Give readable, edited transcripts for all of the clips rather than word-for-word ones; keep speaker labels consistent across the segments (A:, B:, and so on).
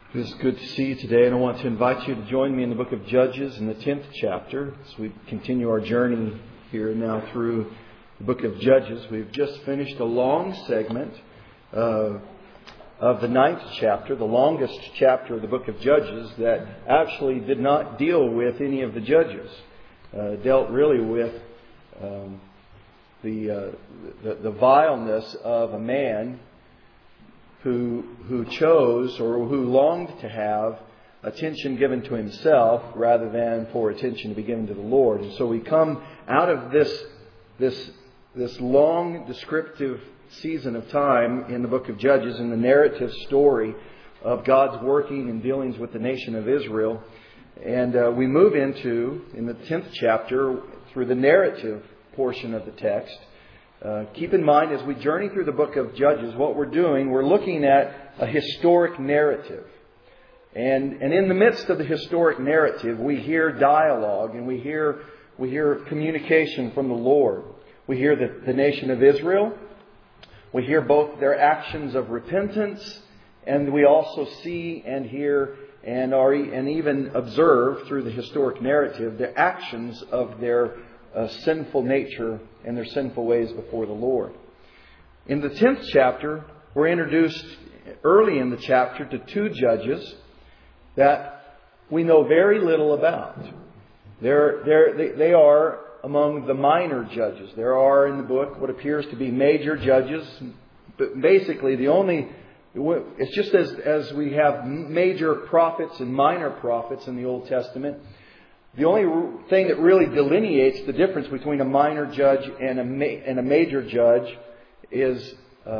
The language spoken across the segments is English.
A: It is good to see you today, and I want to invite you to join me in the book of Judges in the 10th chapter as we continue our journey here now through the book of Judges. We've just finished a long segment of the 9th chapter, the longest chapter of the book of Judges that actually did not deal with any of the judges. Dealt really with the vileness of a man who chose or who longed to have attention given to himself rather than for attention to be given to the Lord. And so we come out of this long descriptive season of time in the book of Judges, in the narrative story of God's working and dealings with the nation of Israel. And we move into, in the 10th chapter, through the narrative portion of the text. Keep in mind, as we journey through the book of Judges, what we're doing, we're looking at a historic narrative. And in the midst of the historic narrative, we hear dialogue and we hear communication from the Lord. We hear the nation of Israel. We hear both their actions of repentance, and we also see and hear and even observe through the historic narrative the actions of their sinful nature and their sinful ways before the Lord. In the 10th chapter, we're introduced early in the chapter to two judges that we know very little about. They are among the minor judges. There are in the book what appears to be major judges, but basically it's just as we have major prophets and minor prophets in the Old Testament. The only thing that really delineates the difference between a minor judge and a major judge is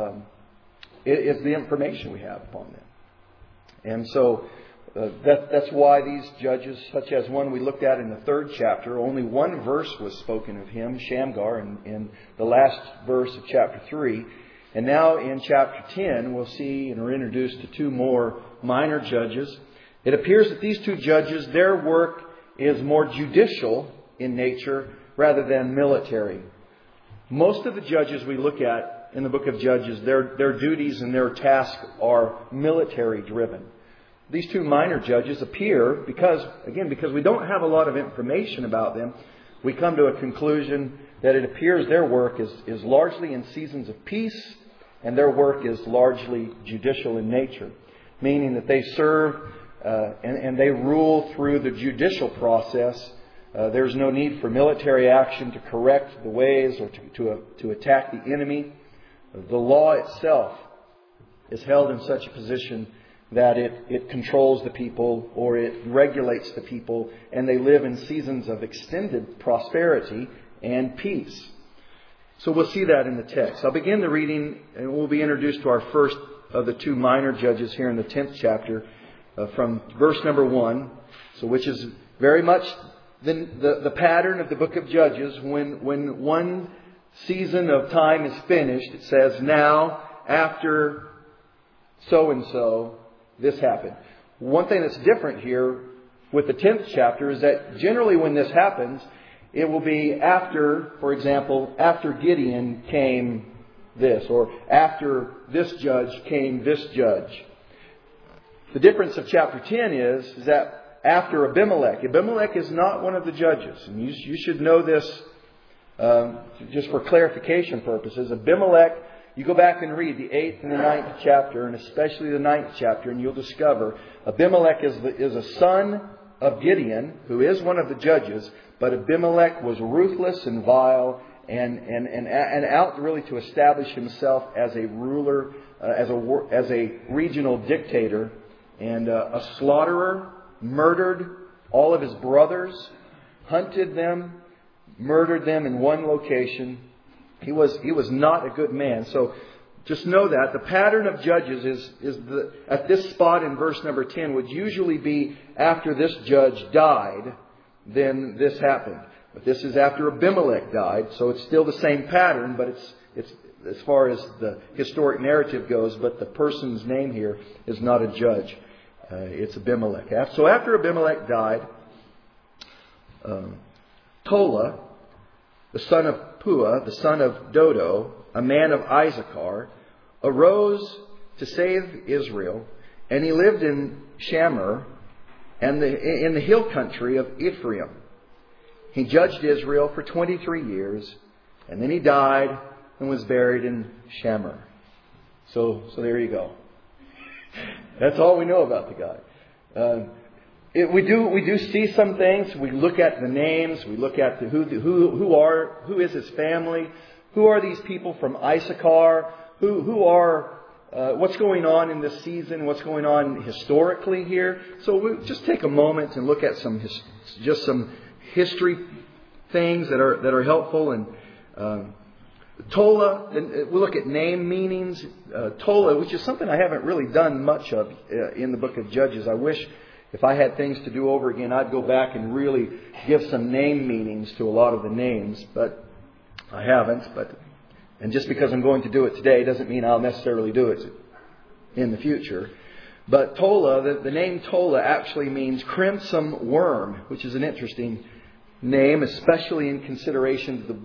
A: the information we have upon them. And so that's why these judges, such as one we looked at in the 3rd chapter, only one verse was spoken of him, Shamgar, in the last verse of chapter 3. And now in chapter 10, we'll see and are introduced to two more minor judges. It appears that these two judges, their work is more judicial in nature rather than military. Most of the judges we look at in the book of Judges, their duties and their tasks are military driven. These two minor judges appear, because we don't have a lot of information about them, we come to a conclusion that it appears their work is largely in seasons of peace, and their work is largely judicial in nature, meaning that they serve and they rule through the judicial process. There's no need for military action to correct the ways or to attack the enemy. The law itself is held in such a position that it controls the people or it regulates the people, and they live in seasons of extended prosperity and peace. So we'll see that in the text. I'll begin the reading, and we'll be introduced to our first of the two minor judges here in the 10th chapter. From verse number 1, so which is very much the pattern of the book of Judges. When one season of time is finished, it says, now, after so-and-so, this happened. One thing that's different here with the 10th chapter is that generally when this happens, it will be after, for example, after Gideon came this, or after this judge came this judge. The difference of chapter 10 is that after Abimelech is not one of the judges. And you should know this just for clarification purposes. Abimelech, you go back and read the 8th and the 9th chapter, and especially the 9th chapter, and you'll discover Abimelech is a son of Gideon, who is one of the judges, but Abimelech was ruthless and vile and out really to establish himself as a ruler, as a regional dictator. And a slaughterer, murdered all of his brothers, hunted them, murdered them in one location. He was not a good man. So just know that the pattern of judges is at this spot in verse number 10 would usually be after this judge died, then this happened. But this is after Abimelech died, so it's still the same pattern, but it's as far as the historic narrative goes, but the person's name here is not a judge. It's Abimelech. So after Abimelech died, Tola, the son of Puah, the son of Dodo, a man of Issachar, arose to save Israel And he lived in Shamir and in the hill country of Ephraim. He judged Israel for 23 years, and then he died and was buried in Shamir. So there you go. That's all we know about the guy. We do see some things. We look at the names. We look at who is his family. Who are these people from Issachar? Who are what's going on in this season? What's going on historically here? So we'll just take a moment and look at some history things that are helpful. And Tola, we'll look at name meanings. Tola, which is something I haven't really done much of in the book of Judges. I wish if I had things to do over again, I'd go back and really give some name meanings to a lot of the names, but I haven't. And just because I'm going to do it today doesn't mean I'll necessarily do it in the future. But Tola, the name Tola actually means crimson worm, which is an interesting name, especially in consideration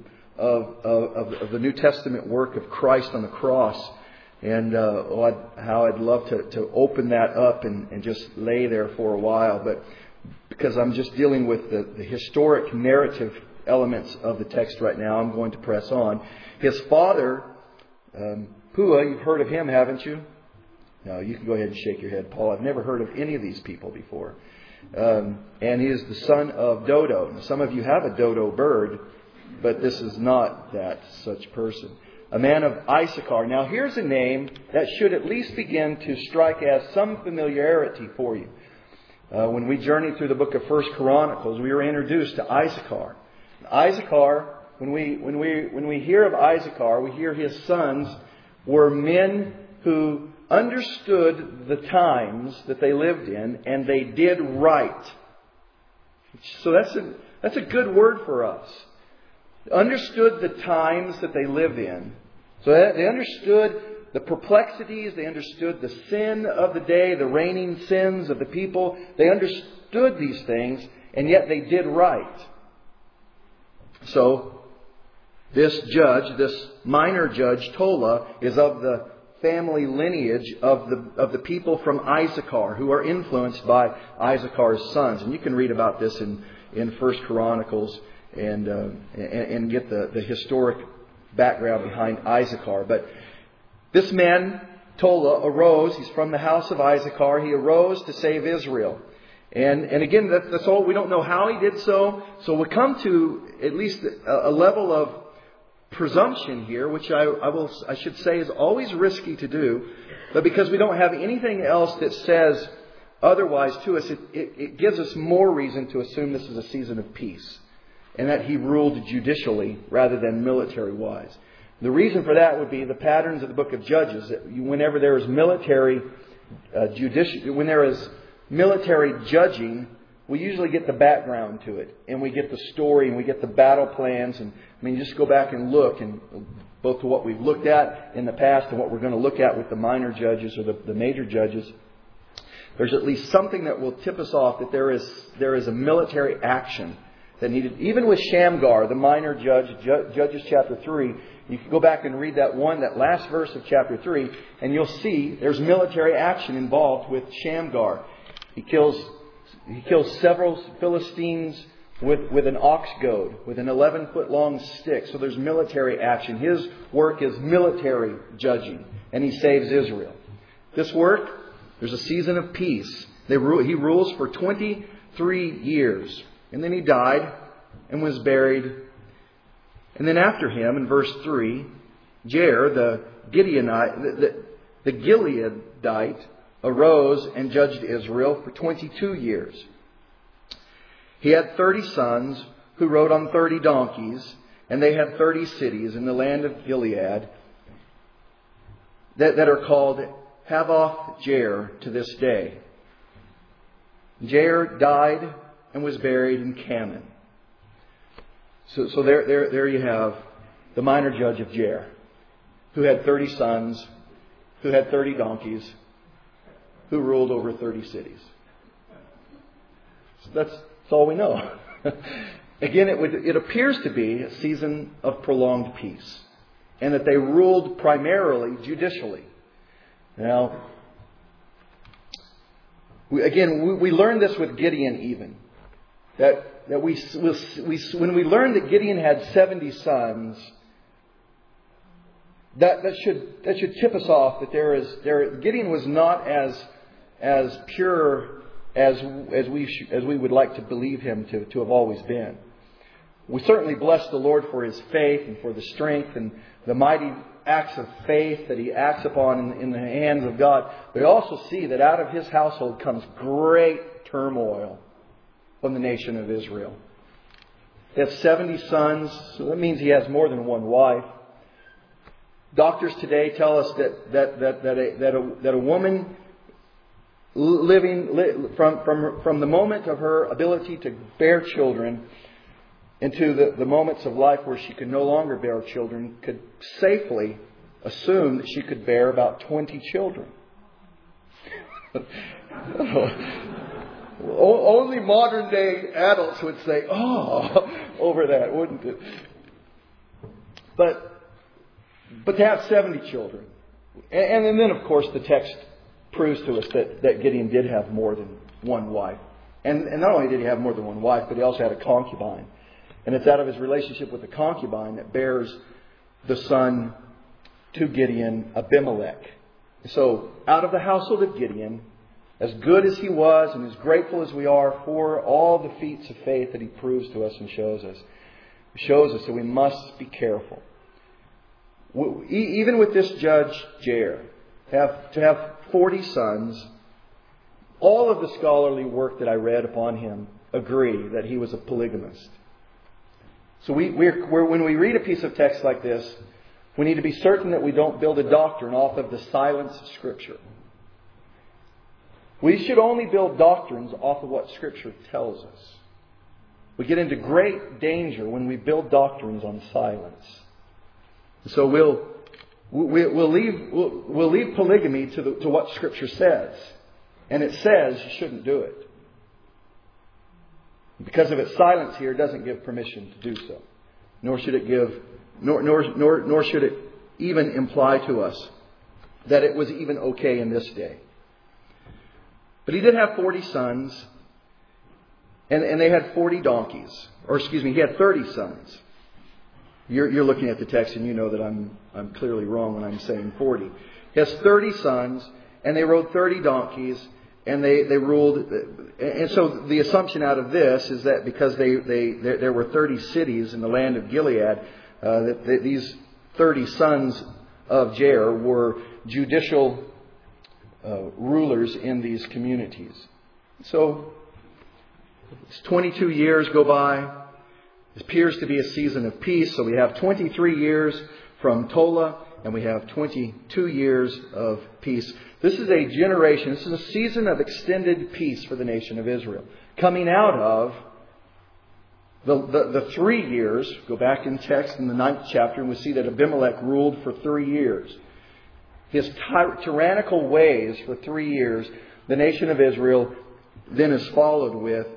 A: of the New Testament work of Christ on the cross. And how I'd love to open that up and just lay there for a while. But because I'm just dealing with the historic narrative elements of the text right now, I'm going to press on. His father, Pua, you've heard of him, haven't you? No, you can go ahead and shake your head, Paul. I've never heard of any of these people before. And he is the son of Dodo. Now, some of you have a dodo bird, but this is not that such person. A man of Issachar. Now, here's a name that should at least begin to strike as some familiarity for you. When we journeyed through the book of 1 Chronicles, we were introduced to Issachar. Issachar, when we hear of Issachar, we hear his sons were men who understood the times that they lived in, and they did right. So that's a good word for us. Understood the times that they live in. So they understood the perplexities. They understood the sin of the day, the reigning sins of the people. They understood these things, and yet they did right. So this judge, this minor judge, Tola, is of the family lineage of the people from Issachar, who are influenced by Issachar's sons. And you can read about this in 1 Chronicles and get the historic background behind Issachar. But this man, Tola, arose. He's from the house of Issachar. He arose to save Israel. And again, that's all. We don't know how he did so. So we come to at least a level of presumption here, which I should say is always risky to do. But because we don't have anything else that says otherwise to us, it gives us more reason to assume this is a season of peace, and that he ruled judicially rather than military-wise. The reason for that would be the patterns of the book of Judges. That whenever there is military judging, we usually get the background to it, and we get the story, and we get the battle plans. And just go back and look, and both to what we've looked at in the past and what we're going to look at with the minor judges or the major judges. There's at least something that will tip us off that there is a military action that needed. Even with Shamgar, the minor judge, Judges chapter 3, you can go back and read that last verse of chapter 3, and you'll see there's military action involved with Shamgar. He kills several Philistines with an ox goad, with an 11-foot long stick. So there's military action. His work is military judging, and he saves Israel. This work, there's a season of peace. He rules for 23 years. And then he died and was buried. And then after him, in verse 3, Jair, the Gileadite, arose and judged Israel for 22 years. He had 30 sons who rode on 30 donkeys, and they had 30 cities in the land of Gilead that are called Havoth Jair to this day. Jair died and was buried in Kaman. So there you have the minor judge of Jair, who had 30 sons, who had 30 donkeys, who ruled over 30 cities. So that's all we know. Again, it appears to be a season of prolonged peace, and that they ruled primarily judicially. Now, We learned this with Gideon even. When we learned that Gideon had 70 sons, that should tip us off that Gideon was not as pure as we would like to believe him to have always been. We certainly bless the Lord for his faith and for the strength and the mighty acts of faith that he acts upon in the hands of God. We also see that out of his household comes great turmoil from the nation of Israel. He has 70 sons, so that means he has more than one wife. Doctors today tell us that a woman living from the moment of her ability to bear children into the moments of life where she could no longer bear children could safely assume that she could bear about 20 children. Only modern day adults would say, "Oh," over that, wouldn't it? But to have 70 children. And then, of course, the text proves to us that Gideon did have more than one wife. And not only did he have more than one wife, but he also had a concubine. And it's out of his relationship with the concubine that bears the son to Gideon, Abimelech. So, out of the household of Gideon, as good as he was and as grateful as we are for all the feats of faith that he proves to us and shows us that we must be careful. Even with this judge, Jair, to have 40 sons, all of the scholarly work that I read upon him agree that he was a polygamist. So when we read a piece of text like this, we need to be certain that we don't build a doctrine off of the silence of Scripture. We should only build doctrines off of what Scripture tells us. We get into great danger when we build doctrines on silence. So we'll leave polygamy to what Scripture says, and it says you shouldn't do it. Because of its silence here, it doesn't give permission to do so, nor should it nor should it even imply to us that it was even okay in this day. But he did have 40 sons, and they had 40 donkeys, he had 30 sons. You're looking at the text and you know that I'm clearly wrong when I'm saying 40. He has 30 sons, and they rode 30 donkeys, and they ruled. And so the assumption out of this is that because there were 30 cities in the land of Gilead, that these 30 sons of Jair were judicial rulers in these communities. So 22 years go by. It appears to be a season of peace. So we have 23 years from Tola, and we have 22 years of peace. This is a generation, this is a season of extended peace for the nation of Israel. Coming out of the 3 years, go back in text in the 9th chapter, and we see that Abimelech ruled for 3 years. His tyrannical ways for 3 years, the nation of Israel then is followed with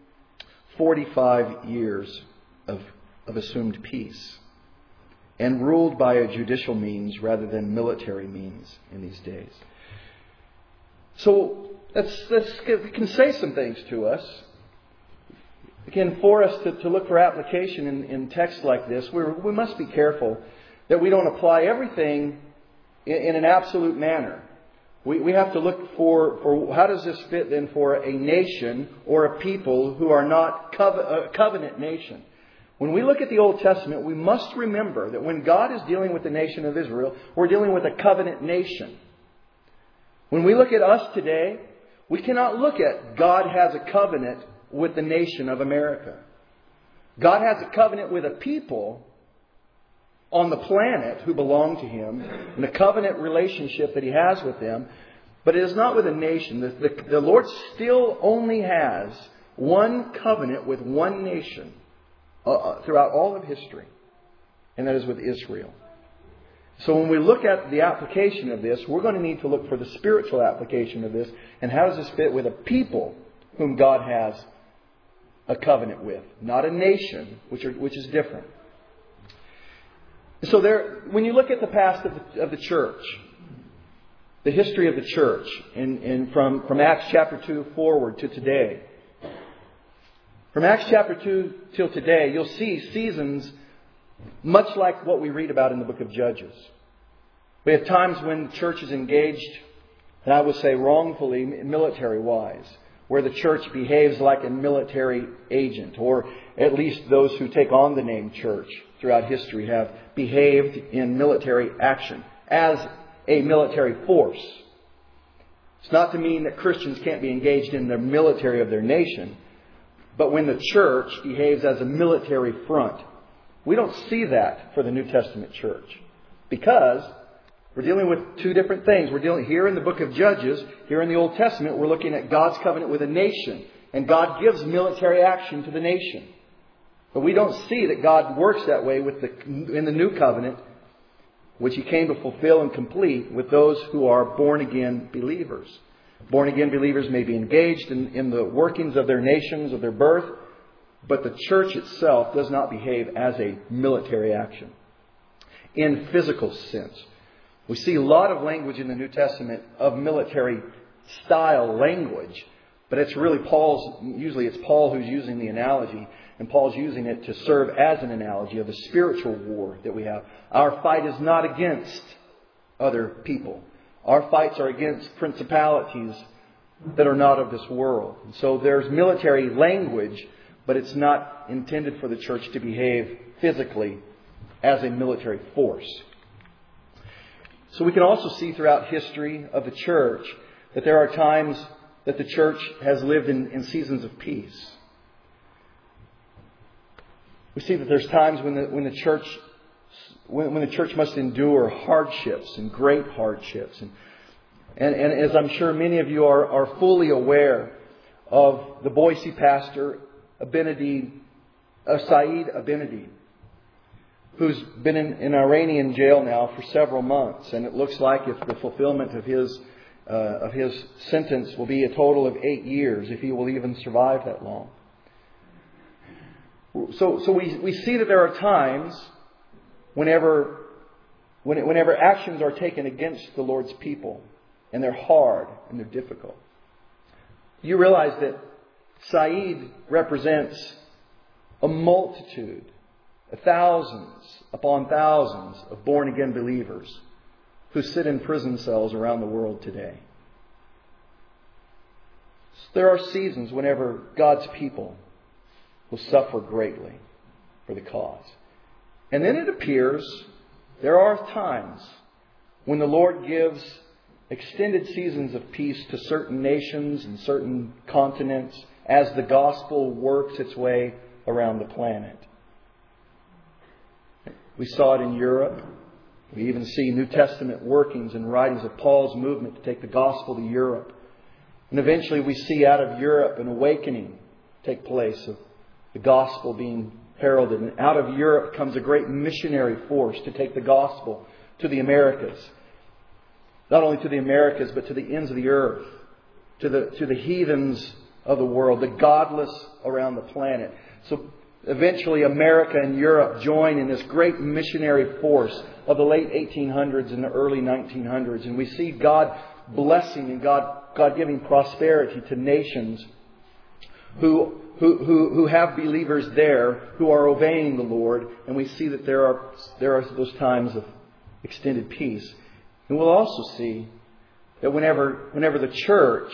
A: 45 years of assumed peace, and ruled by a judicial means rather than military means in these days. So it can say some things to us. Again, for us to look for application in texts like this, we must be careful that we don't apply everything in an absolute manner. We have to look for how does this fit then for a nation or a people who are not a covenant nation. When we look at the Old Testament, we must remember that when God is dealing with the nation of Israel, we're dealing with a covenant nation. When we look at us today, we cannot look at God has a covenant with the nation of America. God has a covenant with a people on the planet who belong to Him, and a covenant relationship that He has with them, but it is not with a nation. The Lord still only has one covenant with one nation throughout all of history, and that is with Israel. So when we look at the application of this, we're going to need to look for the spiritual application of this, and how does this fit with a people whom God has a covenant with, not a nation, which is different. So when you look at the past of the church, the history of the church and from Acts chapter 2 forward to today. From Acts chapter 2 till today, you'll see seasons much like what we read about in the book of Judges. We have times when the church is engaged, and I would say wrongfully, military-wise, where the church behaves like a military agent, or at least those who take on the name church throughout history have behaved in military action as a military force. It's not to mean that Christians can't be engaged in the military of their nation, but when the church behaves as a military front, we don't see that for the New Testament church, because we're dealing with two different things. We're dealing here in the book of Judges, here in the Old Testament, we're looking at God's covenant with a nation, and God gives military action to the nation. But we don't see that God works that way in the new covenant, which He came to fulfill and complete with those who are born-again believers. Born-again believers may be engaged in the workings of their nations, of their birth, but the church itself does not behave as a military action. In physical sense, we see a lot of language in the New Testament of military style language, but it's really usually it's Paul who's using the analogy, and Paul's using it to serve as an analogy of the spiritual war that we have. Our fight is not against other people. Our fights are against principalities that are not of this world. And so there's military language, but it's not intended for the church to behave physically as a military force. So we can also see throughout history of the church that there are times that the church has lived in seasons of peace. We see that there's times when the church must endure hardships and great hardships. And as I'm sure many of you are fully aware of the Boise pastor, Saeed Abinadi, who's been in an Iranian jail now for several months. And it looks like if the fulfillment of his sentence will be a total of 8 years, if he will even survive that long. So we see that there are times whenever actions are taken against the Lord's people, and they're hard and they're difficult. You realize that Saeed represents a multitude, thousands upon thousands of born-again believers who sit in prison cells around the world today. There are seasons whenever God's people will suffer greatly for the cause. And then it appears there are times when the Lord gives extended seasons of peace to certain nations and certain continents as the gospel works its way around the planet. We saw it in Europe. We even see New Testament workings and writings of Paul's movement to take the gospel to Europe. And eventually we see out of Europe an awakening take place of the gospel being heralded. And out of Europe comes a great missionary force to take the gospel to the Americas. Not only to the Americas, but to the ends of the earth. To the heathens of the world. The godless around the planet. So eventually America and Europe join in this great missionary force of the late 1800s and the early 1900s. And we see God blessing and God giving prosperity to nations who have believers there who are obeying the Lord. And we see that there are those times of extended peace. And we'll also see that whenever the church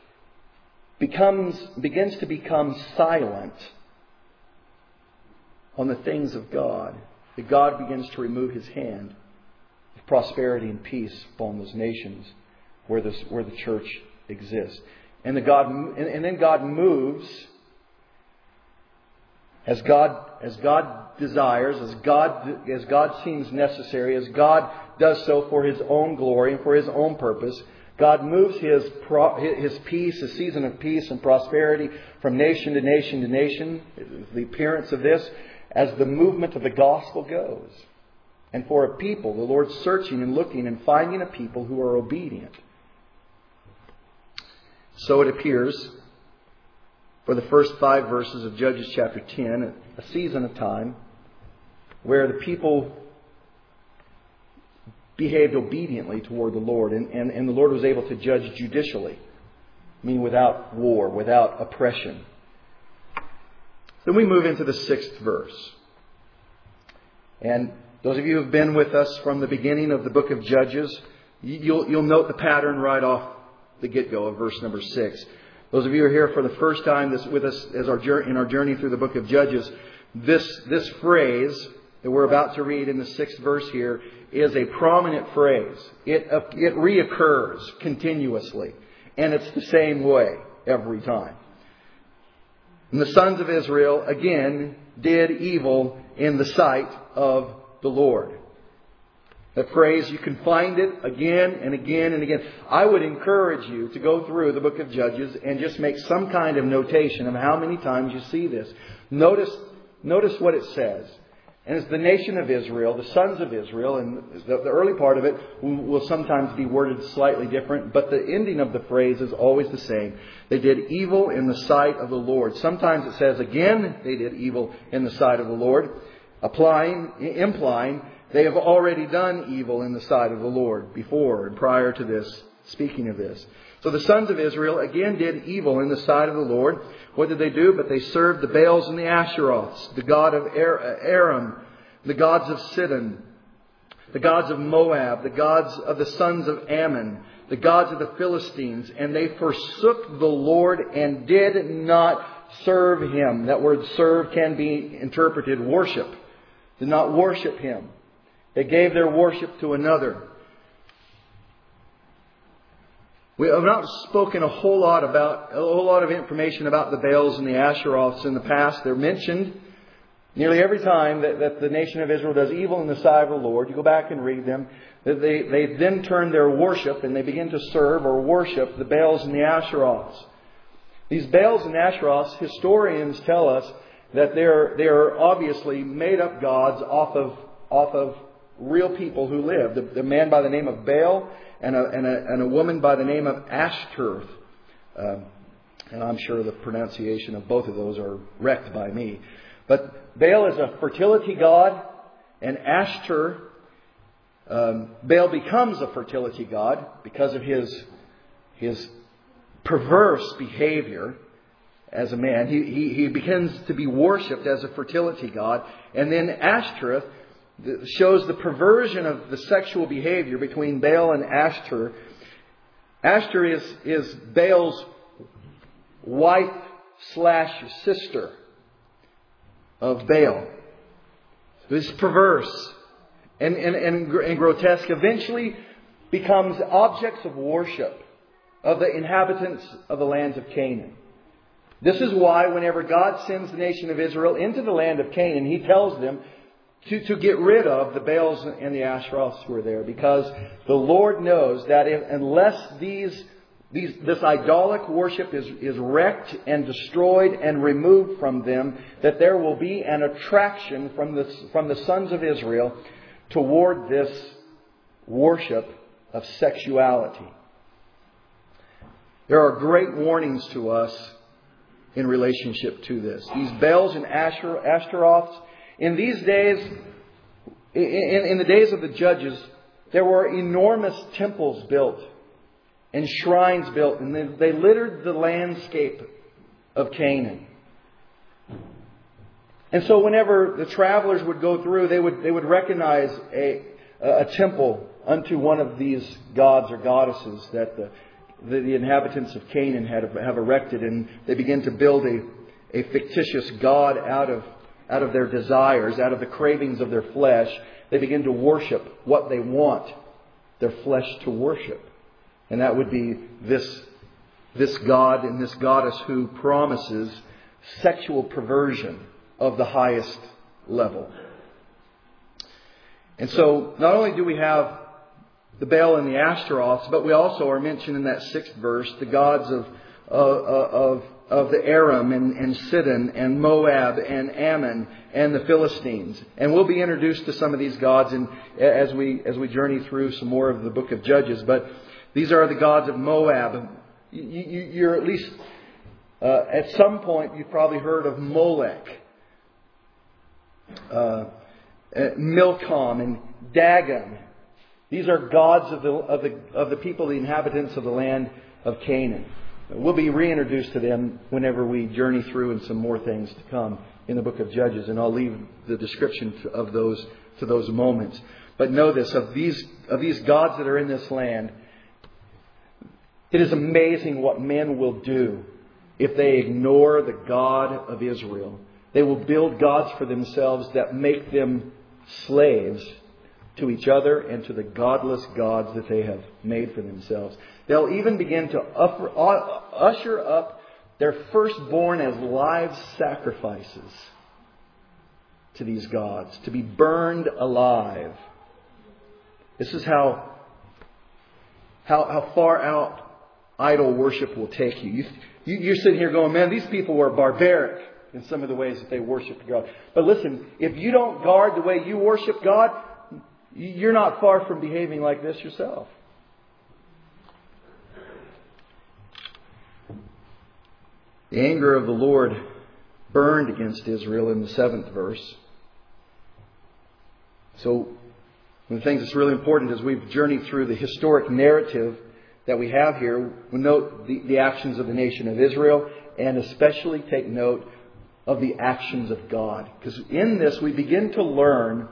A: begins to become silent on the things of God, that God begins to remove His hand of prosperity and peace upon those nations where the church exists. And then God moves as God desires, as God seems necessary, as God does so for His own glory and for His own purpose. God moves His peace, a season of peace and prosperity from nation to nation to nation. The appearance of this as the movement of the gospel goes. And for a people, the Lord's searching and looking and finding a people who are obedient. So it appears for the first 5 verses of Judges chapter 10, a season of time where the people behaved obediently toward the Lord. And the Lord was able to judge judicially. I mean, without war, without oppression. Then we move into the 6th verse. And those of you who have been with us from the beginning of the book of Judges, you'll note the pattern right off the get-go of verse number 6. Those of you who are here for the first time with us in our journey through the book of Judges, this phrase that we're about to read in the 6th verse here is a prominent phrase. It reoccurs continuously. And it's the same way every time. And the sons of Israel, again, did evil in the sight of the Lord. That phrase, you can find it again and again and again. I would encourage you to go through the book of Judges and just make some kind of notation of how many times you see this. Notice what it says. And it's the nation of Israel, the sons of Israel, and the early part of it will sometimes be worded slightly different, but the ending of the phrase is always the same. They did evil in the sight of the Lord. Sometimes it says again, they did evil in the sight of the Lord, implying they have already done evil in the sight of the Lord before and prior to this, speaking of this. So the sons of Israel again did evil in the sight of the Lord. What did they do? But they served the Baals and the Asheroths, the god of Aram, the gods of Sidon, the gods of Moab, the gods of the sons of Ammon, the gods of the Philistines. And they forsook the Lord and did not serve Him. That word serve can be interpreted worship. Did not worship Him. They gave their worship to another. We have not spoken a whole lot of information about the Baals and the Asheroths in the past. They're mentioned nearly every time that the nation of Israel does evil in the sight of the Lord. You go back and read them. They then turn their worship and they begin to serve or worship the Baals and the Asheroths. These Baals and Asheroths, historians tell us that they are obviously made up gods off of real people who lived. The man by the name of Baal and a woman by the name of Ashtoreth. And I'm sure the pronunciation of both of those are wrecked by me. But Baal is a fertility god, and Ashtoreth, Baal becomes a fertility god because of his perverse behavior as a man. He begins to be worshipped as a fertility god. And then Ashtoreth shows the perversion of the sexual behavior between Baal and Ashtoreth. Ashtoreth is Baal's wife/sister of Baal. This perverse and grotesque eventually becomes objects of worship of the inhabitants of the lands of Canaan. This is why whenever God sends the nation of Israel into the land of Canaan, He tells them to get rid of the Baals and the Asheroths who are there, because the Lord knows that unless this idolic worship is wrecked and destroyed and removed from them, that there will be an attraction from the sons of Israel toward this worship of sexuality. There are great warnings to us in relationship to this. These Baals and Ashtaroths, in these days, in the days of the Judges, there were enormous temples built and shrines built, and they littered the landscape of Canaan. And so whenever the travelers would go through, they would recognize a temple unto one of these gods or goddesses that the inhabitants of Canaan have erected, and they begin to build a fictitious god out of their desires, out of the cravings of their flesh. They begin to worship what they want their flesh to worship. And that would be this god and this goddess who promises sexual perversion of the highest level. And so not only do we have the Baal and the Ashtaroths, but we also are mentioned in that 6th verse the gods of the Aram and Sidon and Moab and Ammon and the Philistines. And we'll be introduced to some of these gods as we journey through some more of the book of Judges. But these are the gods of Moab. You're at least at some point you've probably heard of Molech, Milcom and Dagon These are gods of the people, the inhabitants of the land of Canaan. We'll be reintroduced to them whenever we journey through and some more things to come in the book of Judges. And I'll leave the description of those to those moments. But know this, of these gods that are in this land, it is amazing what men will do if they ignore the God of Israel. They will build gods for themselves that make them slaves to each other and to the godless gods that they have made for themselves. They'll even begin to usher up their firstborn as live sacrifices to these gods, to be burned alive. This is how far out idol worship will take you. You're sitting here going, man, these people were barbaric in some of the ways that they worship God. But listen, if you don't guard the way you worship God, you're not far from behaving like this yourself. The anger of the Lord burned against Israel in the 7th verse. So, one of the things that's really important as we've journeyed through the historic narrative that we have here, we note the actions of the nation of Israel, and especially take note of the actions of God. Because in this we begin to learn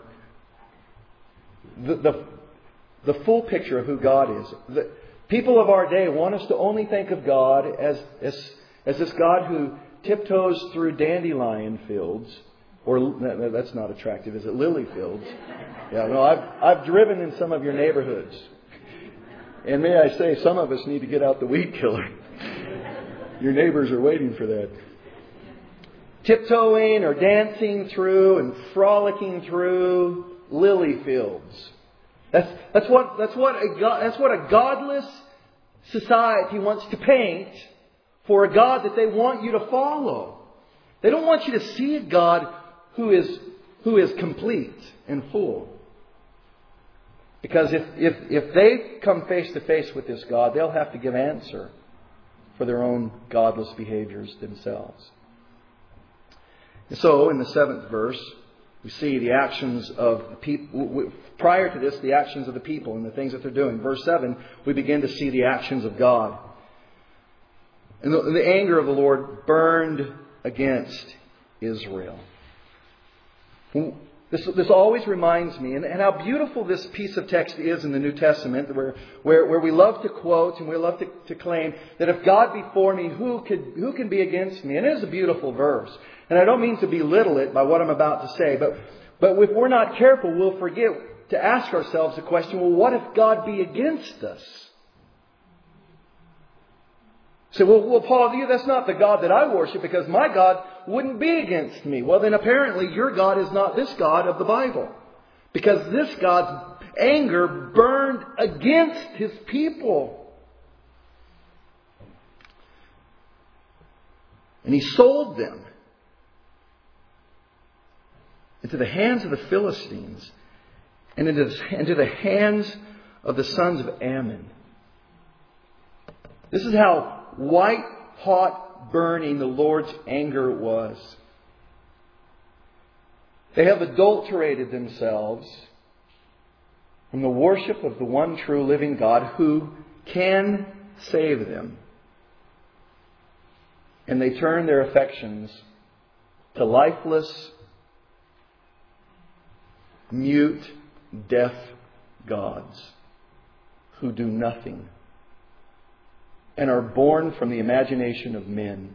A: the full picture of who God is. The people of our day want us to only think of God as this God who tiptoes through dandelion fields. Or that's not attractive, is it? Lily fields. Yeah, no, I've driven in some of your neighborhoods. And may I say, some of us need to get out the weed killer. Your neighbors are waiting for that. Tiptoeing or dancing through and frolicking through lily fields. That's what a godless society wants to paint for a God that they want you to follow. They don't want you to see a God who is complete and full. Because if they come face to face with this God, they'll have to give answer for their own godless behaviors themselves. And so, in the 7th verse, we see the actions of the people. Prior to this, the actions of the people and the things that they're doing. Verse 7, we begin to see the actions of God. And the anger of the Lord burned against Israel. This always reminds me, and how beautiful this piece of text is in the New Testament, where we love to quote and we love to claim that if God be for me, who can be against me? And it is a beautiful verse. And I don't mean to belittle it by what I'm about to say, but if we're not careful, we'll forget to ask ourselves the question, well, what if God be against us? Say, well, Paul, that's not the God that I worship because my God wouldn't be against me. Well, then apparently your God is not this God of the Bible. Because this God's anger burned against His people. And He sold them into the hands of the Philistines and into the hands of the sons of Ammon. This is how white hot burning the Lord's anger was. They have adulterated themselves from the worship of the one true living God who can save them. And they turn their affections to lifeless, mute, deaf gods who do nothing and are born from the imagination of men.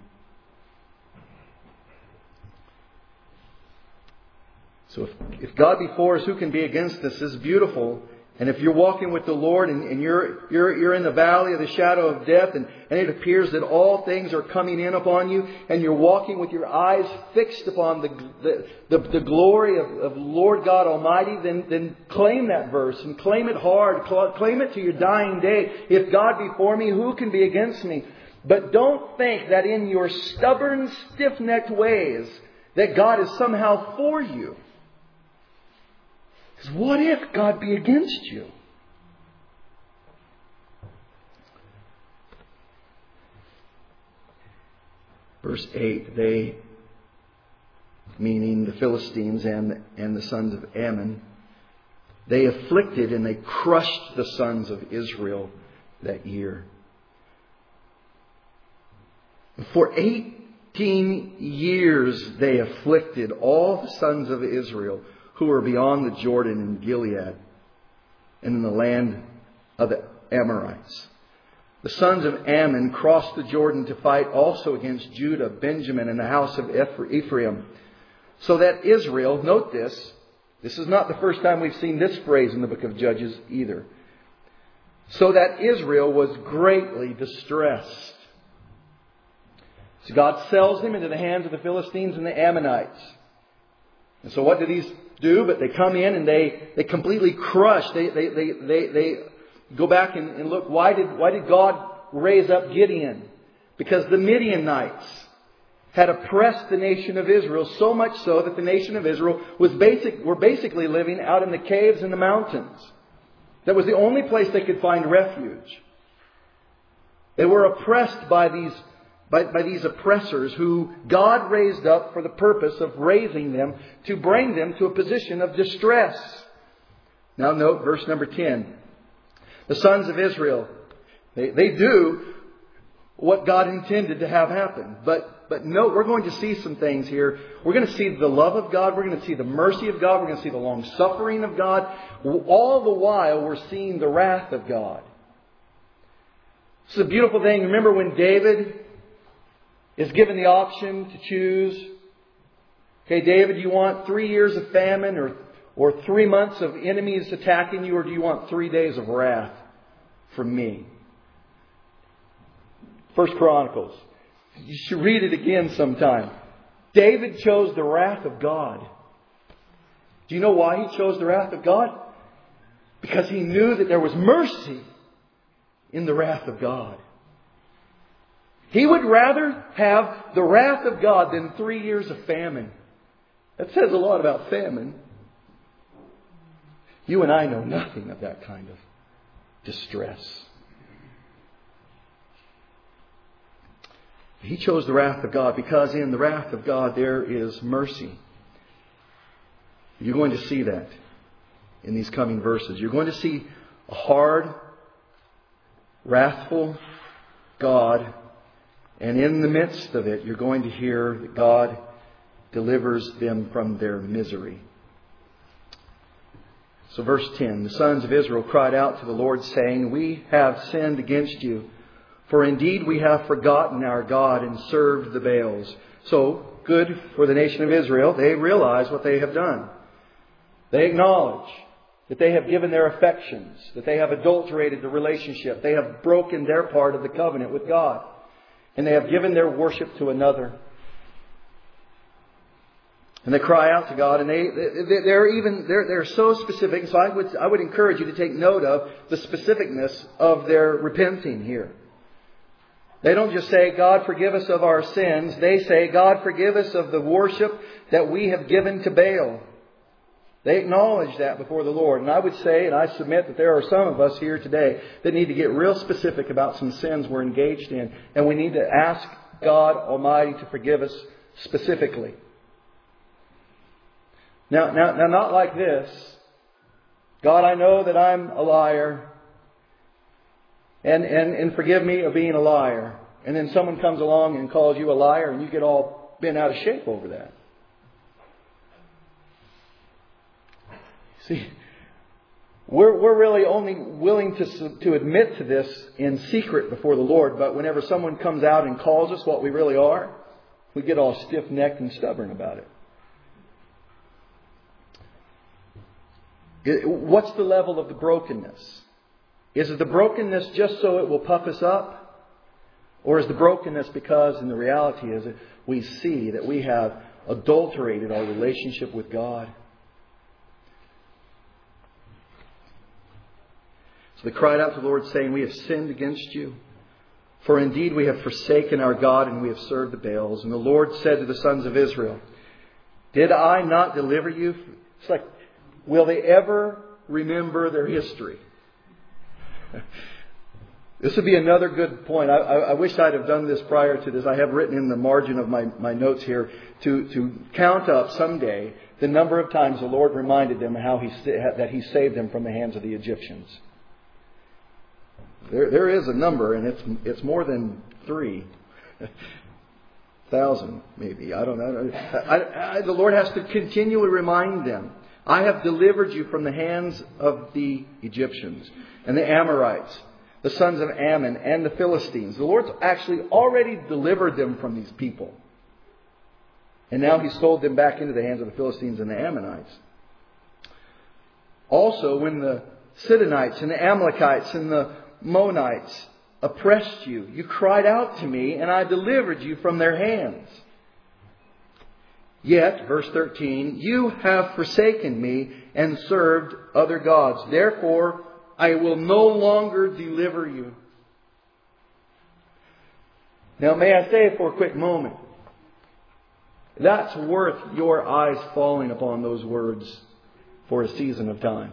A: So if God be for us, who can be against us? This is beautiful. And if you're walking with the Lord and you're in the valley of the shadow of death and it appears that all things are coming in upon you and you're walking with your eyes fixed upon the glory of Lord God Almighty, then claim that verse and claim it hard. Claim it to your dying day. If God be for me, who can be against me? But don't think that in your stubborn, stiff-necked ways that God is somehow for you. Because what if God be against you? Verse 8, they, meaning the Philistines and the sons of Ammon, they afflicted and they crushed the sons of Israel that year. For 18 years they afflicted all the sons of Israel who were beyond the Jordan in Gilead and in the land of the Amorites. The sons of Ammon crossed the Jordan to fight also against Judah, Benjamin, and the house of Ephraim. So that Israel, note this is not the first time we've seen this phrase in the book of Judges either. So that Israel was greatly distressed. So God sells them into the hands of the Philistines and the Ammonites. And so what do these do? But they come in and they completely crush. They go back and look. Why did God raise up Gideon? Because the Midianites had oppressed the nation of Israel, so much so that the nation of Israel were basically living out in the caves and the mountains. That was the only place they could find refuge. They were oppressed by these oppressors who God raised up for the purpose of raising them to bring them to a position of distress. Now note verse number 10. The sons of Israel, they do what God intended to have happen. But note, we're going to see some things here. We're going to see the love of God. We're going to see the mercy of God. We're going to see the long suffering of God. All the while we're seeing the wrath of God. It's a beautiful thing. Remember when David is given the option to choose. Okay, David, do you want 3 years of famine or 3 months of enemies attacking you, or do you want 3 days of wrath from me? First Chronicles. You should read it again sometime. David chose the wrath of God. Do you know why he chose the wrath of God? Because he knew that there was mercy in the wrath of God. He would rather have the wrath of God than 3 years of famine. That says a lot about famine. You and I know nothing of that kind of distress. He chose the wrath of God because in the wrath of God there is mercy. You're going to see that in these coming verses. You're going to see a hard, wrathful God. And in the midst of it, you're going to hear that God delivers them from their misery. So verse 10, the sons of Israel cried out to the Lord, saying, "We have sinned against you. For indeed we have forgotten our God and served the Baals." So, good for the nation of Israel. They realize what they have done. They acknowledge that they have given their affections, that they have adulterated the relationship. They have broken their part of the covenant with God. And they have given their worship to another. And they cry out to God, and they're so specific. So I would encourage you to take note of the specificness of their repenting here. They don't just say, "God, forgive us of our sins." They say, "God, forgive us of the worship that we have given to Baal." They acknowledge that before the Lord. And I would say, and I submit that there are some of us here today that need to get real specific about some sins we're engaged in. And we need to ask God Almighty to forgive us specifically. Now, not like this. "God, I know that I'm a liar. And forgive me of being a liar." And then someone comes along and calls you a liar and you get all bent out of shape over that. See, we're really only willing to admit to this in secret before the Lord. But whenever someone comes out and calls us what we really are, we get all stiff-necked and stubborn about it. What's the level of the brokenness? Is it the brokenness just so it will puff us up? Or is the brokenness because, and the reality is, that we see that we have adulterated our relationship with God? So they cried out to the Lord, saying, "We have sinned against you. For indeed we have forsaken our God, and we have served the Baals." And the Lord said to the sons of Israel, "Did I not deliver you?" It's like, will they ever remember their history? This would be another good point. I wish I'd have done this prior to this. I have written in the margin of my notes here to count up someday the number of times the Lord reminded them how that He saved them from the hands of the Egyptians. There is a number, and it's more than 3,000, maybe. I don't know. The Lord has to continually remind them, I have delivered you from the hands of the Egyptians and the Amorites, the sons of Ammon, and the Philistines. The Lord's actually already delivered them from these people. And now He sold them back into the hands of the Philistines and the Ammonites. Also, when the Sidonites and the Amalekites and the Moabites oppressed you, you cried out to me, and I delivered you from their hands. Yet, verse 13, you have forsaken me and served other gods. Therefore, I will no longer deliver you. Now, may I say for a quick moment, that's worth your eyes falling upon those words for a season of time.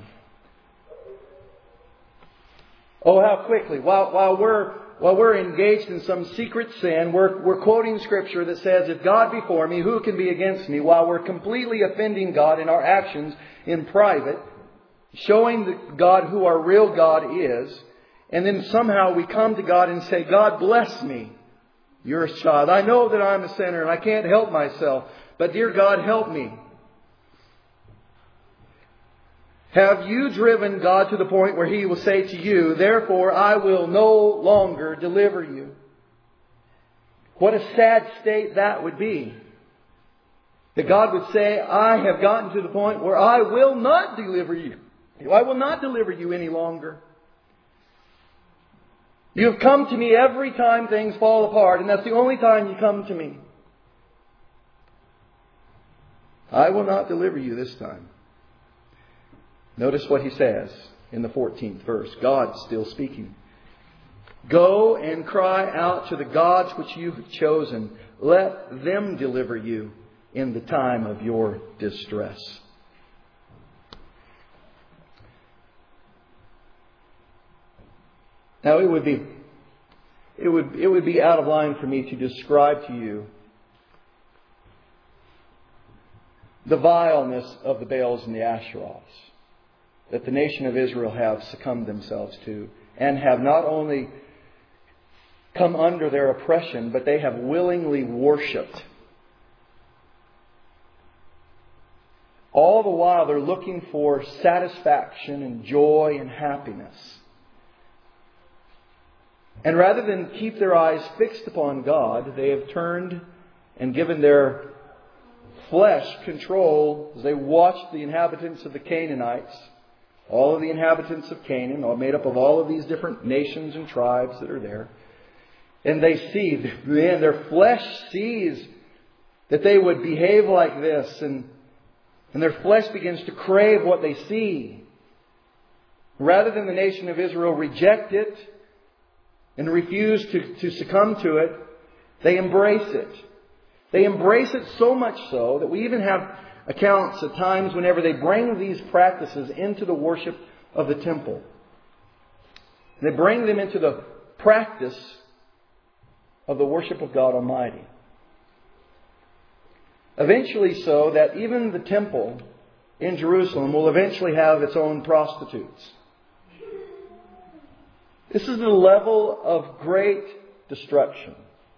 A: Oh, how quickly, while we're engaged in some secret sin, we're quoting Scripture that says, if God be for me, who can be against me? While we're completely offending God in our actions in private, showing God who our real God is, and then somehow we come to God and say, God bless me. You're a child. I know that I'm a sinner and I can't help myself, but dear God, help me. Have you driven God to the point where He will say to you, therefore I will no longer deliver you? What a sad state that would be. That God would say, I have gotten to the point where I will not deliver you. I will not deliver you any longer. You have come to me every time things fall apart, and that's the only time you come to me. I will not deliver you this time. Notice what He says in the 14th verse. God still speaking. Go and cry out to the gods which you have chosen. Let them deliver you in the time of your distress. Now it would be out of line for me to describe to you the vileness of the Baals and the Asheroths that the nation of Israel have succumbed themselves to, and have not only come under their oppression, but they have willingly worshipped. All the while they're looking for satisfaction and joy and happiness. And rather than keep their eyes fixed upon God, they have turned and given their flesh control as they watch the inhabitants of the Canaanites, all of the inhabitants of Canaan, all made up of all of these different nations and tribes that are there. And they see, man, their flesh sees that they would behave like this, and their flesh begins to crave what they see. Rather than the nation of Israel reject it and refuse to succumb to it, they embrace it. They embrace it so much so that we even have accounts at times whenever they bring these practices into the worship of the temple. They bring them into the practice of the worship of God Almighty. Eventually so that even the temple in Jerusalem will eventually have its own prostitutes. This is a level of great destruction.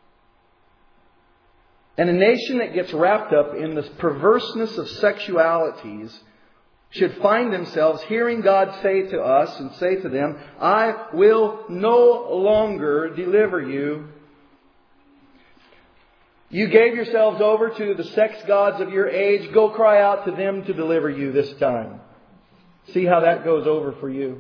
A: And a nation that gets wrapped up in this perverseness of sexualities should find themselves hearing God say to us and say to them, I will no longer deliver you. You gave yourselves over to the sex gods of your age. Go cry out to them to deliver you this time. See how that goes over for you.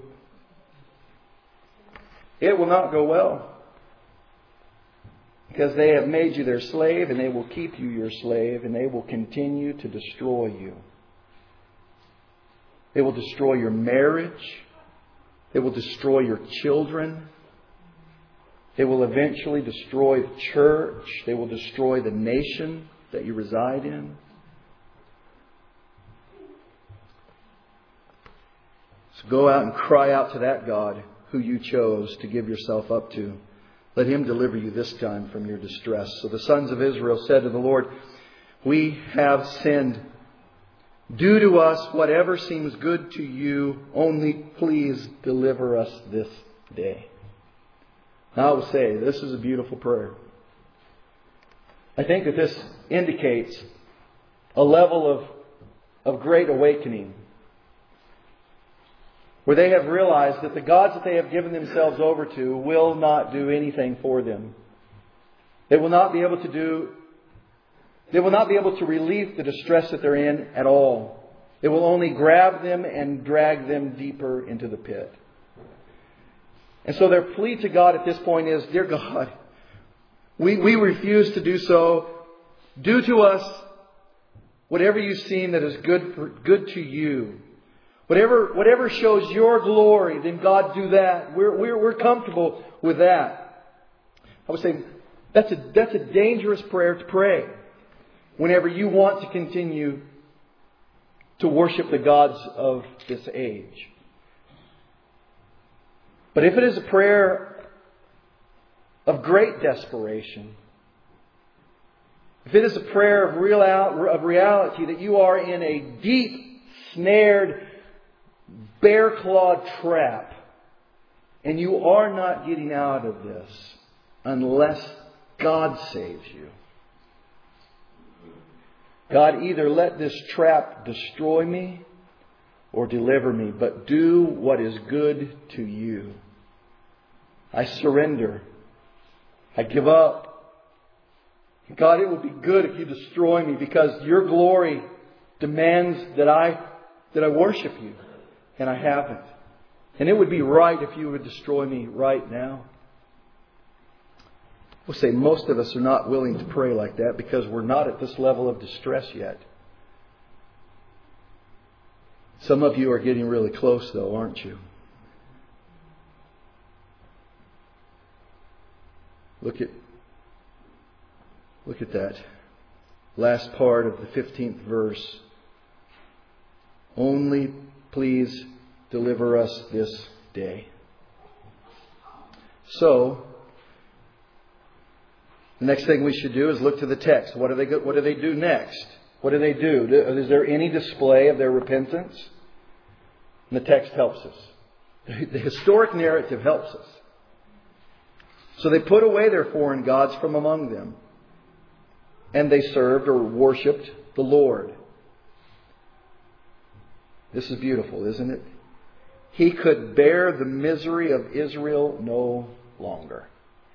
A: It will not go well. Because they have made you their slave, and they will keep you your slave, and they will continue to destroy you. They will destroy your marriage. They will destroy your children. They will eventually destroy the church. They will destroy the nation that you reside in. So go out and cry out to that God who you chose to give yourself up to. Let Him deliver you this time from your distress. So the sons of Israel said to the Lord, we have sinned. Do to us whatever seems good to you. Only please deliver us this day. Now I will say, this is a beautiful prayer. I think that this indicates a level of great awakening, where they have realized that the gods that they have given themselves over to will not do anything for them. They will not be able to relieve the distress that they're in at all. It will only grab them and drag them deeper into the pit. And so their plea to God at this point is, Dear God, we refuse to do so. Do to us whatever you seem that is good to you. Whatever shows your glory, then God, do that. We're comfortable with that. I would say that's a dangerous prayer to pray whenever you want to continue to worship the gods of this age. But if it is a prayer of great desperation, if it is a prayer of reality that you are in a deep, snared, bear-clawed trap, and you are not getting out of this unless God saves you. God, either let this trap destroy me or deliver me, but do what is good to you. I surrender. I give up. God, it would be good if you destroy me, because your glory demands that I worship you, and I haven't. And it would be right if you would destroy me right now. We'll say most of us are not willing to pray like that because we're not at this level of distress yet. Some of you are getting really close though, aren't you? Look at that last part of the 15th verse. Only please deliver us this day. So, the next thing we should do is look to the text. What do they do next? What do they do? Is there any display of their repentance? And the text helps us. The historic narrative helps us. So they put away their foreign gods from among them, and they served or worshipped the Lord. This is beautiful, isn't it? He could bear the misery of Israel no longer.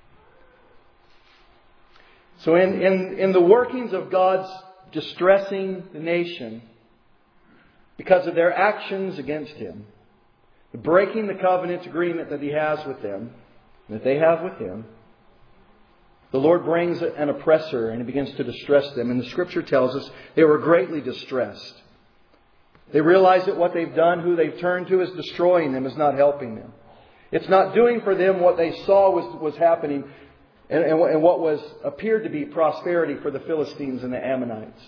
A: So in the workings of God's distressing the nation because of their actions against Him, breaking the covenant agreement that He has with them, that they have with Him, the Lord brings an oppressor and He begins to distress them. And the Scripture tells us they were greatly distressed. They realize that what they've done, who they've turned to, is destroying them, is not helping them. It's not doing for them what they saw was happening and what appeared to be prosperity for the Philistines and the Ammonites.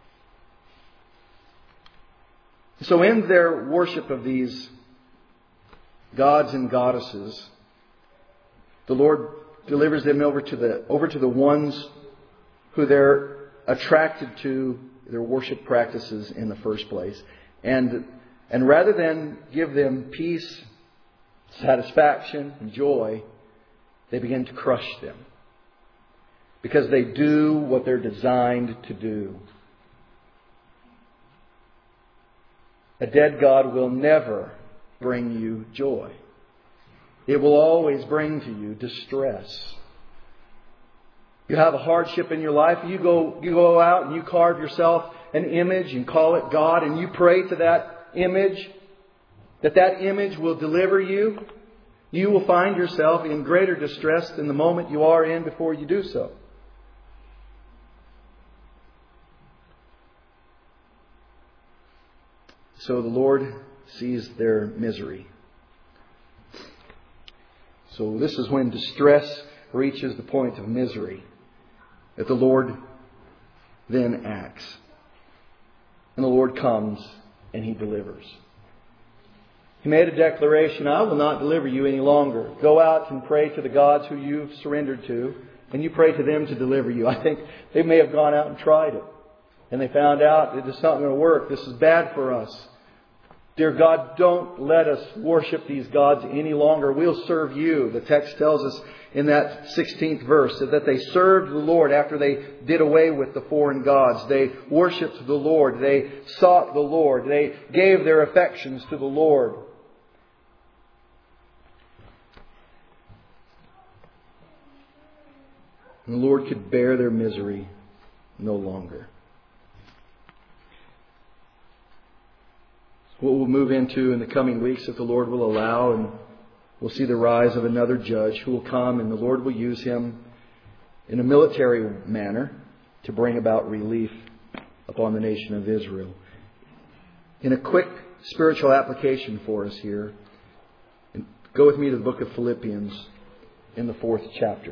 A: So in their worship of these gods and goddesses, the Lord delivers them over to the ones who they're attracted to their worship practices in the first place. And rather than give them peace, satisfaction, and joy, they begin to crush them. Because they do what they're designed to do. A dead God will never bring you joy. It will always bring to you distress. You have a hardship in your life, you go out and you carve yourself an image and call it God, and you pray to that image, that image will deliver you. You will find yourself in greater distress than the moment you are in before you do so. So the Lord sees their misery. So this is when distress reaches the point of misery that the Lord then acts. And the Lord comes and He delivers. He made a declaration, I will not deliver you any longer. Go out and pray to the gods who you've surrendered to, and you pray to them to deliver you. I think they may have gone out and tried it. and they found out that it's not going to work. This is bad for us. Dear God, don't let us worship these gods any longer. We'll serve you. The text tells us in that 16th verse that they served the Lord after they did away with the foreign gods. They worshipped the Lord. They sought the Lord. They gave their affections to the Lord. And the Lord could bear their misery no longer. What we'll move into in the coming weeks, if the Lord will allow, and we'll see the rise of another judge who will come, and the Lord will use him in a military manner to bring about relief upon the nation of Israel. In a quick spiritual application for us here, go with me to the book of Philippians in the 4th chapter.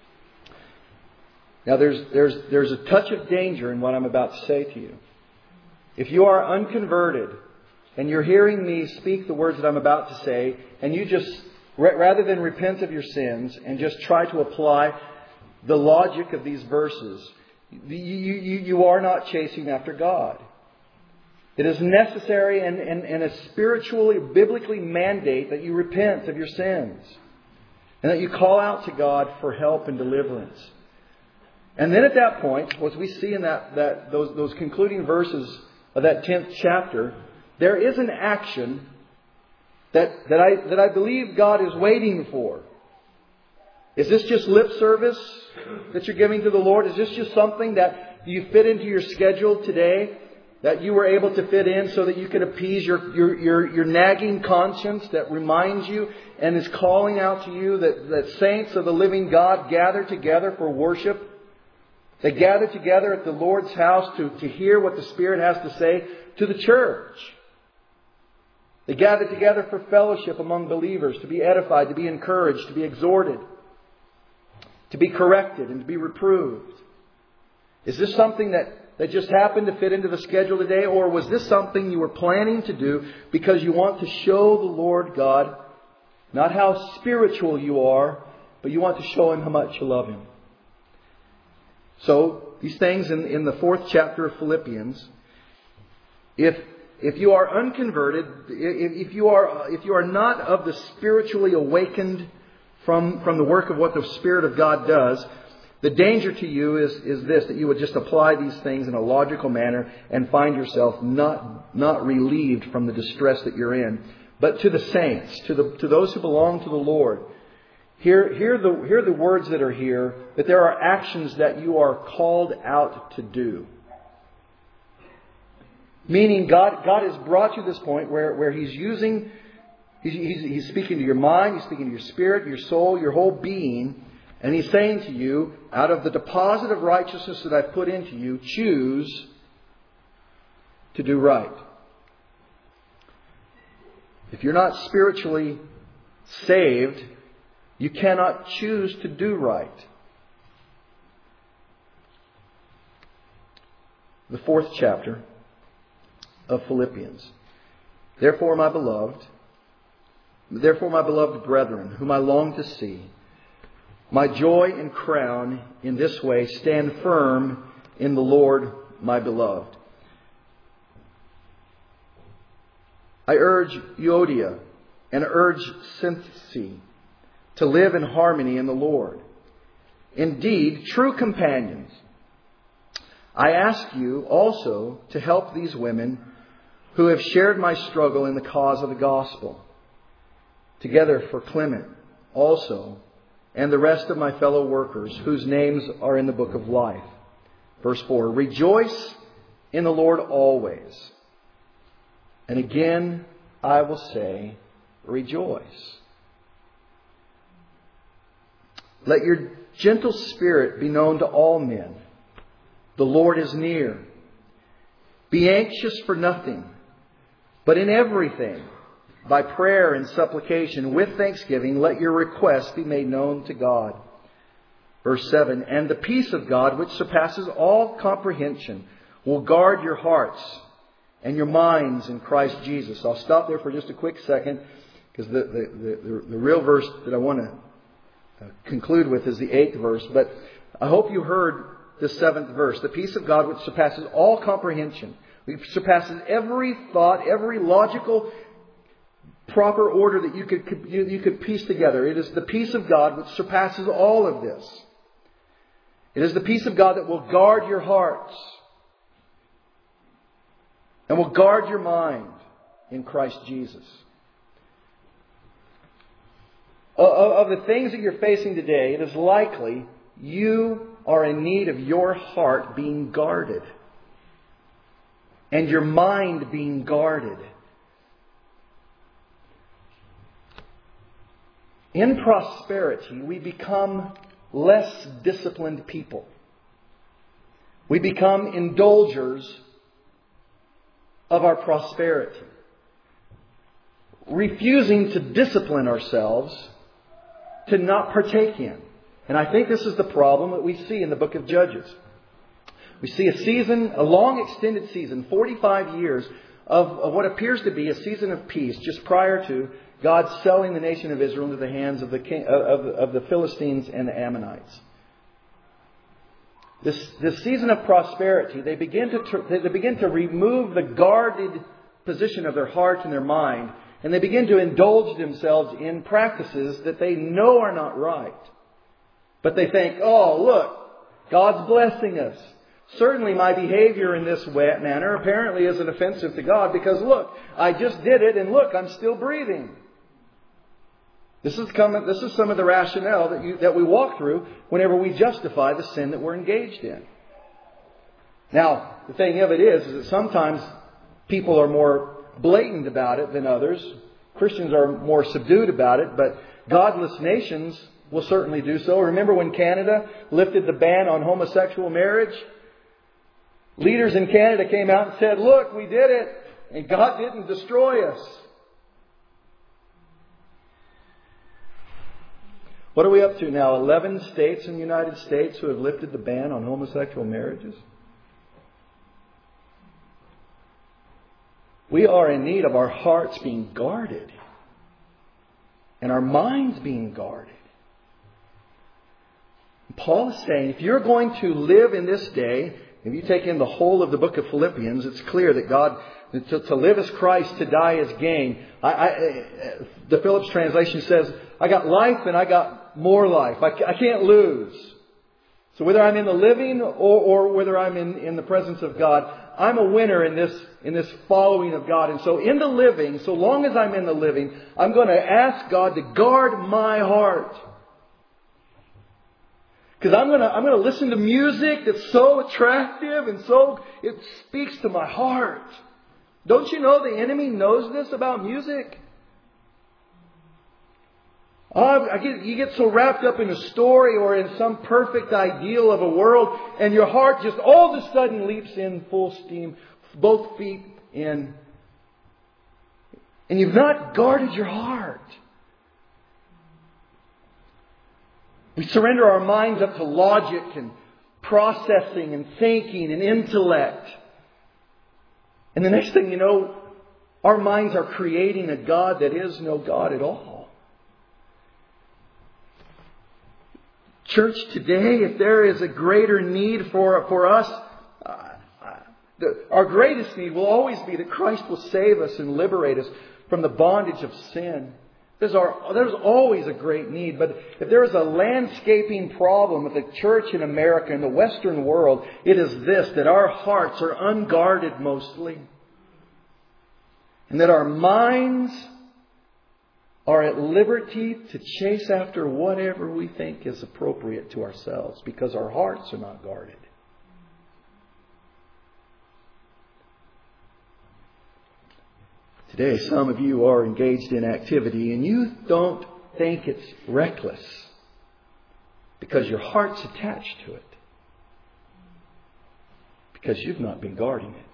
A: Now there's a touch of danger in what I'm about to say to you. If you are unconverted, and you're hearing me speak the words that I'm about to say, and you just, rather than repent of your sins and just try to apply the logic of these verses, you are not chasing after God. It is necessary and a spiritually, biblically mandate that you repent of your sins and that you call out to God for help and deliverance. And then at that point, as we see in those concluding verses of that 10th chapter, there is an action that I believe God is waiting for. Is this just lip service that you're giving to the Lord? Is this just something that you fit into your schedule today, that you were able to fit in so that you could appease your nagging conscience that reminds you and is calling out to you that saints of the living God gather together for worship? They gather together at the Lord's house to hear what the Spirit has to say to the church. They gather together for fellowship among believers, to be edified, to be encouraged, to be exhorted, to be corrected and to be reproved. Is this something that just happened to fit into the schedule today? Or was this something you were planning to do because you want to show the Lord God not how spiritual you are, but you want to show Him how much you love Him? So, these things in the 4th chapter of Philippians, if you are unconverted, if you are not of the spiritually awakened from the work of what the Spirit of God does, the danger to you is this, that you would just apply these things in a logical manner and find yourself not relieved from the distress that you're in. But to the saints, to those who belong to the Lord, hear the words that are here, that there are actions that you are called out to do. Meaning God has brought you to this point where He's using, He's speaking to your mind, He's speaking to your spirit, your soul, your whole being. And He's saying to you, out of the deposit of righteousness that I've put into you, choose to do right. If you're not spiritually saved, you cannot choose to do right. The 4th chapter of Philippians. Therefore, my beloved brethren, whom I long to see, my joy and crown in this way, stand firm in the Lord, my beloved. I urge Euodia and urge Syntyche to live in harmony in the Lord. Indeed, true companions, I ask you also to help these women who have shared my struggle in the cause of the gospel, together for Clement also, and the rest of my fellow workers whose names are in the book of life. Verse 4, rejoice in the Lord always. And again, I will say, rejoice. Let your gentle spirit be known to all men. The Lord is near. Be anxious for nothing, but in everything, by prayer and supplication, with thanksgiving, let your requests be made known to God. Verse 7, and the peace of God, which surpasses all comprehension, will guard your hearts and your minds in Christ Jesus. I'll stop there for just a quick second, because the real verse that I want to conclude with is the 8th verse. But I hope you heard this 7th verse. The peace of God which surpasses all comprehension. It surpasses every thought, every logical proper order that you could piece together. It is the peace of God which surpasses all of this. It is the peace of God that will guard your hearts and will guard your mind in Christ Jesus. Of the things that you're facing today, it is likely you are in need of your heart being guarded and your mind being guarded. In prosperity, we become less disciplined people. We become indulgers of our prosperity, refusing to discipline ourselves to not partake in. And I think this is the problem that we see in the book of Judges. We see a long extended season, 45 years of what appears to be a season of peace just prior to God selling the nation of Israel into the hands of the Philistines and the Ammonites. This season of prosperity, they begin to remove the guarded position of their heart and their mind, and they begin to indulge themselves in practices that they know are not right. But they think, oh, look, God's blessing us. Certainly my behavior in this manner apparently isn't offensive to God because look, I just did it and look, I'm still breathing. This is some of the rationale that we walk through whenever we justify the sin that we're engaged in. Now, the thing of it is that sometimes people are more blatant about it than others. Christians are more subdued about it, but godless nations will certainly do so. Remember when Canada lifted the ban on homosexual marriage? Leaders in Canada came out and said, look, we did it, and God didn't destroy us. What are we up to now? 11 states in the United States who have lifted the ban on homosexual marriages? We are in need of our hearts being guarded and our minds being guarded. Paul is saying, if you're going to live in this day, if you take in the whole of the book of Philippians, it's clear that God, to live as Christ, to die as gain. The Phillips translation says, I got life and I got more life. I can't lose. So whether I'm in the living or whether I'm in the presence of God, I'm a winner in this following of God. And so in the living, so long as I'm in the living, I'm going to ask God to guard my heart. Because I'm going to listen to music that's so attractive and so it speaks to my heart. Don't you know the enemy knows this about music? You get so wrapped up in a story or in some perfect ideal of a world, and your heart just all of a sudden leaps in full steam, both feet in. And you've not guarded your heart. We surrender our minds up to logic and processing and thinking and intellect. And the next thing you know, our minds are creating a God that is no God at all. Church, today, if there is a greater need for us, our greatest need will always be that Christ will save us and liberate us from the bondage of sin. There's always a great need. But if there is a landscaping problem with the church in America and the Western world, it is this, that our hearts are unguarded mostly. And that our minds are at liberty to chase after whatever we think is appropriate to ourselves because our hearts are not guarded. Today, some of you are engaged in activity and you don't think it's reckless because your heart's attached to it. Because you've not been guarding it.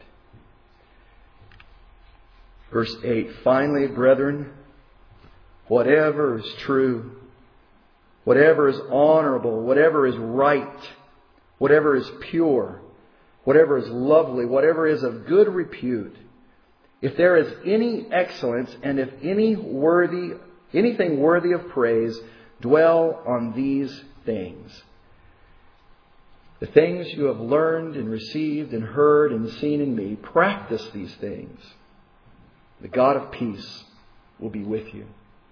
A: Verse 8, finally, brethren, whatever is true, whatever is honorable, whatever is right, whatever is pure, whatever is lovely, whatever is of good repute, if there is any excellence and if anything worthy of praise, dwell on these things. the things you have learned and received and heard and seen in me, practice these things. The God of peace will be with you.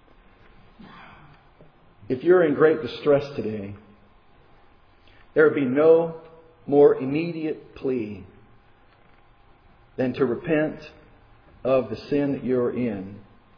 A: If you're in great distress today, there would be no more immediate plea than to repent of the sin that you're in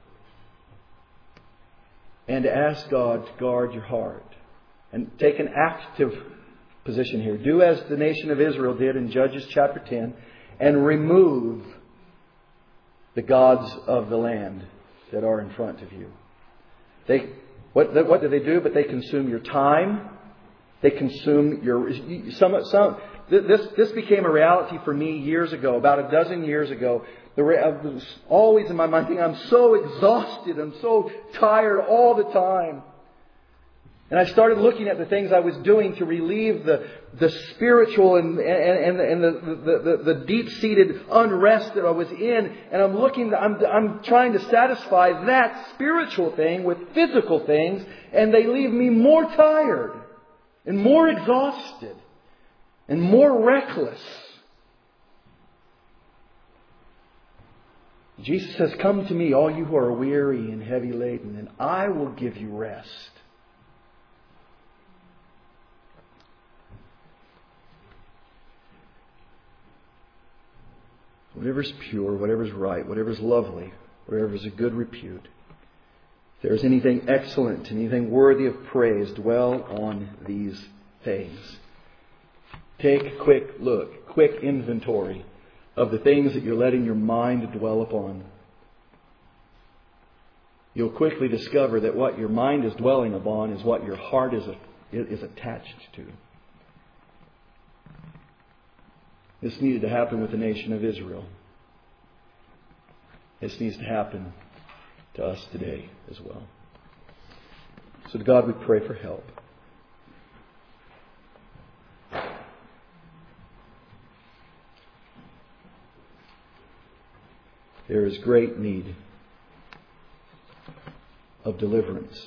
A: and to ask God to guard your heart and take an active position here. Do as the nation of Israel did in Judges chapter 10 and remove the gods of the land that are in front of you. What do they do? But they consume your time. They consume your... This became a reality for me years ago, about a dozen years ago. I was always in my mind thinking, I'm so exhausted. I'm so tired all the time. And I started looking at the things I was doing to relieve the spiritual and the deep-seated unrest that I was in. And I'm trying to satisfy that spiritual thing with physical things. And they leave me more tired and more exhausted and more reckless. Jesus says, come to me, all you who are weary and heavy laden, and I will give you rest. Whatever's pure, whatever's right, whatever's lovely, whatever's a good repute. If there's anything excellent, anything worthy of praise, dwell on these things. Take a quick look, quick inventory of the things that you're letting your mind dwell upon. You'll quickly discover that what your mind is dwelling upon is what your heart is attached to. This needed to happen with the nation of Israel. This needs to happen to us today as well. So to God we pray for help. There is great need of deliverance.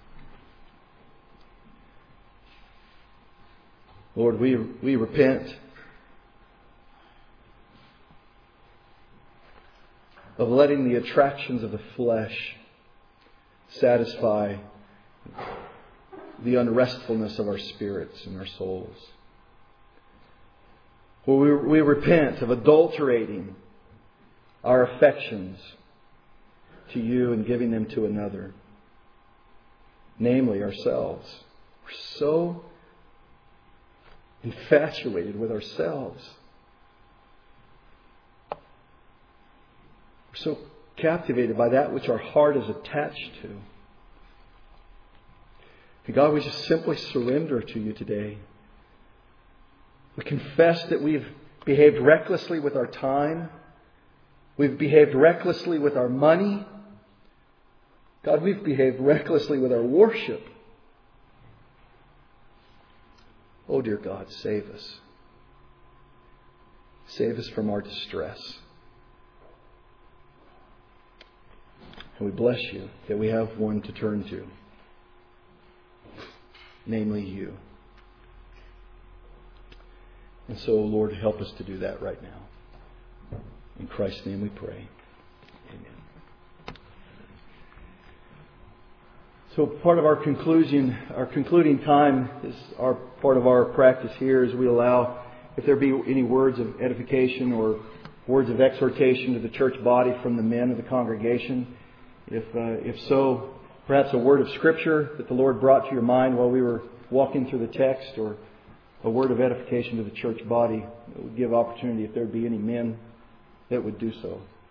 A: Lord, we repent of letting the attractions of the flesh satisfy the unrestfulness of our spirits and our souls. We repent of adulterating our affections to you and giving them to another, namely ourselves. We're so infatuated with ourselves. We're so captivated by that which our heart is attached to. And God, we just simply surrender to you today. We confess that we've behaved recklessly with our time. We've behaved recklessly with our money. God, we've behaved recklessly with our worship. Oh, dear God, save us. Save us from our distress. And we bless you that we have one to turn to, namely you. And so, Lord, help us to do that right now. In Christ's name we pray. Amen. So part of our concluding time is part of our practice here is we allow, if there be any words of edification or words of exhortation to the church body from the men of the congregation. If so, perhaps a word of Scripture that the Lord brought to your mind while we were walking through the text, or a word of edification to the church body, it would give opportunity if there be any men that would do so.